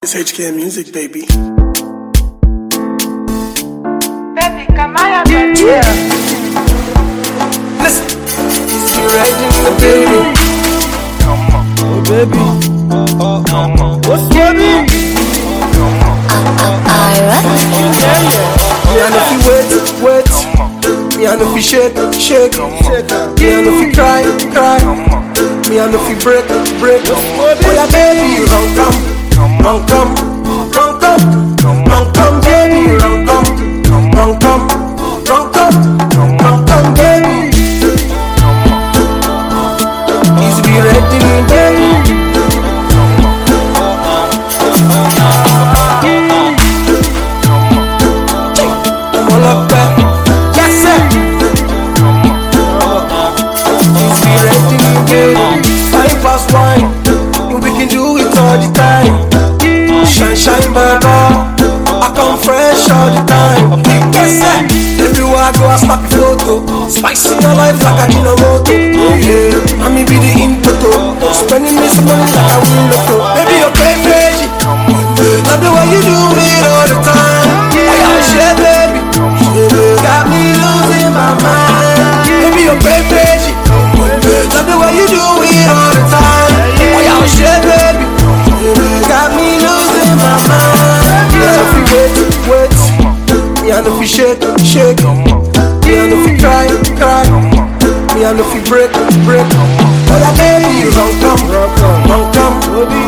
It's HK Music, baby. Baby, come on, baby. Yeah. Listen. You right in the baby. Come on. Oh, baby. Come on. What's baby? Me and if you wait. Me and if you shake. Me and if you cry. Me and if you break. Oh yeah, baby, run come, baby, run come, baby. Easy be ready, baby. I'm all up there, yes sir. Easy be ready, baby. 5 past 1, we can do it all the time. Shine, baba. I come fresh all the time. Yes sir. Everywhere I go, I snap a photo. Spice in your life like a Ginomoto. Yeah, I me be the input. Spending me some money like I win lotto. Baby, you're crazy. Love the way you do it all the time. I got shit, baby. Got me losing my mind. Baby, you're crazy. Love the way you do it all the time. I got shit, baby. Got me losing my mind. Yeah, if you wait. Me and if you shake. Me and if you cry. Me and if you break. Oh yeah, baby, run come, baby,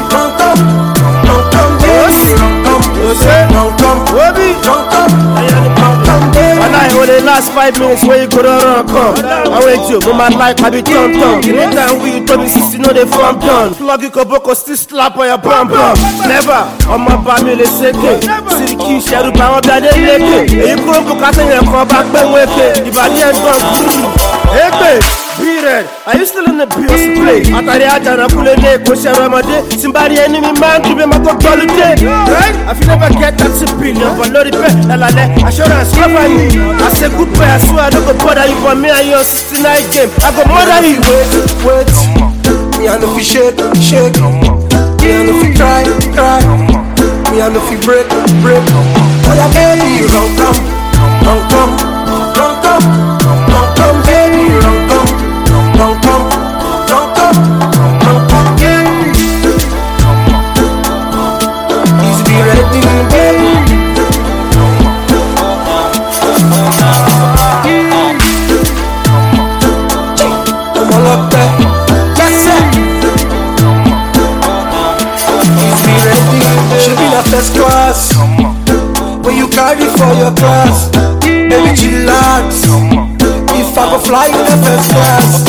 When I hold the last 5 minutes where you could run come, I wait you, but my life I be tom. Anytime we told me 60, no they form done. Plug you koboko still slap on your bum. Never on my family second. See the key shadow pound that they make it. You couldn't book us in your car back when we pay. If I didn't go, hey babe. Period. Are you still in the bills to play? Atari Ajana Pulene, Kosha Ramade, somebody enemy man to be my holiday. Right? I feel never get that billion, but not the best. Assurance cover me. I say goodbye, I swear I don't go bother you for me and your 69 game. I go murder you. Wait. Me and if you shake. Me and if you cry. Me and if you break. Oh yeah, baby, run come, baby, run come. Easy be ready, baby. I'm all up there, yes sir. Easy be ready. Should be the first class. When you carry for your class, baby chillax. If I go fly in the first class.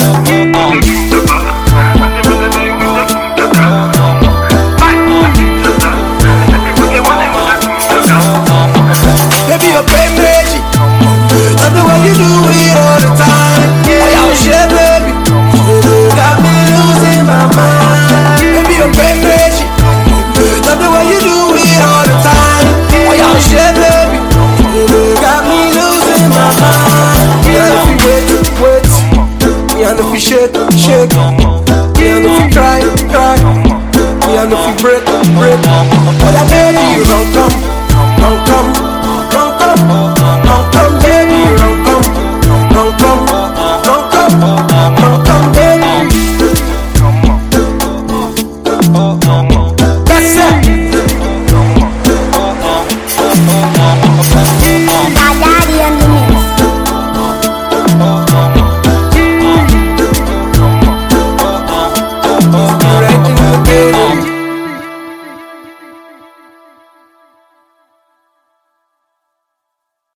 Baby, you're crazy. Love the way you do it all the time. I got shit, baby. Got me losing my mind. Baby, you're crazy. Love the way you do it all the time. I got shit, baby. Got me losing my mind. Yeah, if you wait. Me and if you shake. Me and if you cry. Me and if you break. Oh yeah, baby, run come.